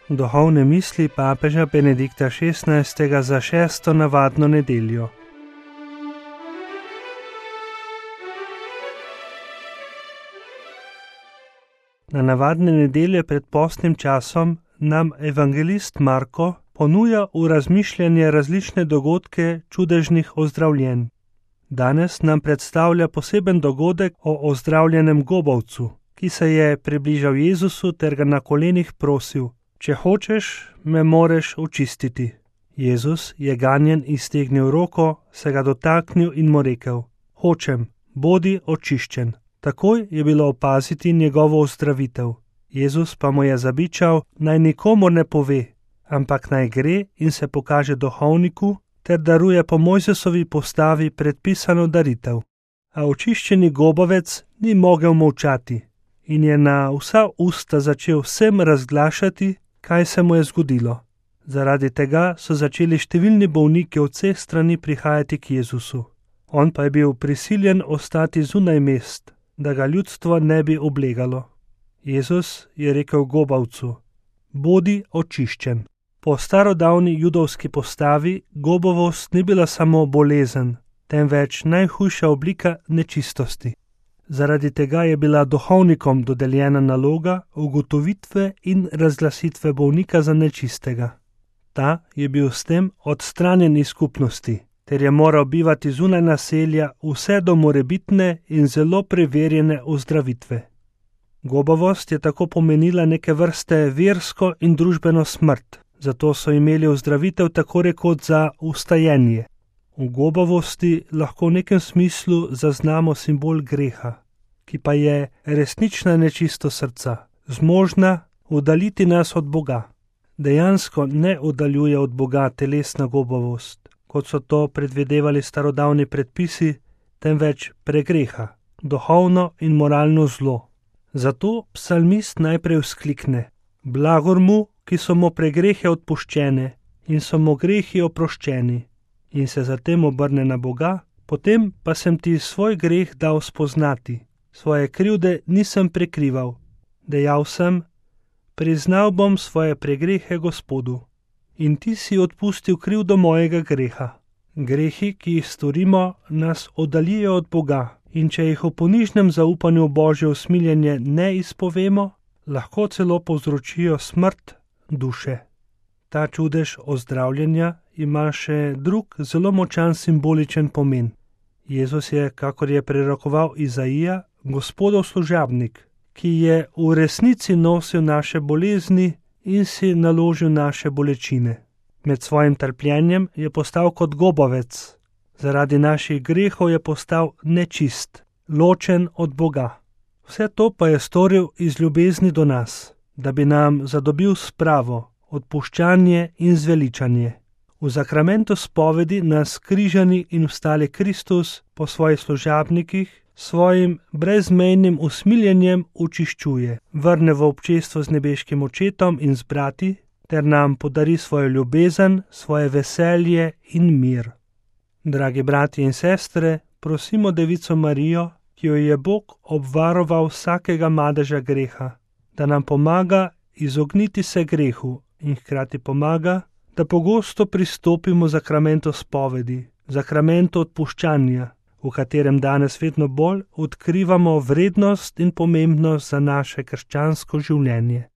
Duhovne misli papeža Benedikta XVI. Za 6. navadno nedeljo. Na navadne nedelje pred postnim časom nam evangelist Marko ponuja v razmišljanje različne dogodke čudežnih ozdravljenj. Danes nam predstavlja poseben dogodek o ozdravljenem gobavcu, ki se je približal Jezusu ter ga na kolenih prosil: Če hočeš, me moreš očistiti. Jezus je ganjen iztegnil roko, se ga dotaknil in mu rekel: Hočem, bodi očiščen. Takoj je bilo opaziti njegovo ozdravitev. Jezus pa mu je zabičal, naj nikomur ne pove, ampak naj gre in se pokaže duhovniku ter daruje po Mojzesovi postavi predpisano daritev. A očiščeni gobavec ni mogel molčati in je na vsa usta začel vsem razglašati, kaj se mu je zgodilo. Zaradi tega so začeli številni bolniki od vseh strani prihajati k Jezusu. On pa je bil prisiljen ostati zunaj mest, da ga ljudstvo ne bi oblegalo. Jezus je rekel gobavcu: Bodi očiščen. Po starodavni judovski postavi gobavost ni bila samo bolezen, temveč najhujša oblika nečistosti. Zaradi tega je bila duhovnikom dodeljena naloga ugotovitve in razglasitve bolnika za nečistega. Ta je bil s tem odstranjen iz skupnosti, ter je moral bivati zunaj naselja vse do morebitne in zelo preverjene ozdravitve. Gobavost je tako pomenila neke vrste versko in družbeno smrt, zato so imeli ozdravitev tako rekoč za vstajenje. V gobavosti lahko v nekem smislu zaznamo simbol greha, ki pa je resnična nečistost srca, zmožna oddaljiti nas od Boga. Dejansko ne oddaljuje od Boga telesna gobavost, kot so to predvidevali starodavni predpisi, temveč pregreha, duhovno in moralno zlo. Zato psalmist najprej vzklikne: Blagor mu, ki so mu pregrehe odpuščene in so mu grehi oproščeni, in se zatem obrne na Boga: Potem pa sem ti svoj greh dal spoznati, svoje krivde nisem prikrival. Dejal sem: Priznal bom svoje pregrehe Gospodu, in ti si odpustil krivdo mojega greha. Grehi, ki jih storimo, nas oddaljijo od Boga, in če jih v ponižnem zaupanju v Božje usmiljenje ne izpovemo, lahko celo povzročijo smrt duše. Ta čudež ozdravljenja ima še drug zelo močan simboličen pomen. Jezus je, kakor je prerokoval Izaija, Gospodov služabnik, ki je v resnici nosil naše bolezni in si naložil naše bolečine. Med svojim trpljenjem je postal kot gobavec. Zaradi naših grehov je postal nečist, ločen od Boga. Vse to pa je storil iz ljubezni do nas, da bi nam zadobil spravo, odpuščanje in zveličanje. V zakramentu spovedi nas križani in vstali Kristus po svojih služabnikih svojim brezmejnim usmiljenjem očiščuje, vrne v občestvo z nebeškim očetom in z brati, ter nam podari svojo ljubezen, svoje veselje in mir. Dragi bratje in sestre, prosimo Devico Marijo, ki jo je Bog obvaroval vsakega madeža greha, da nam pomaga izogniti se grehu in hkrati pomaga, da pogosto pristopimo zakramentu spovedi, zakramentu odpuščanja, v katerem danes vedno bolj odkrivamo vrednost in pomembnost za naše krščansko življenje.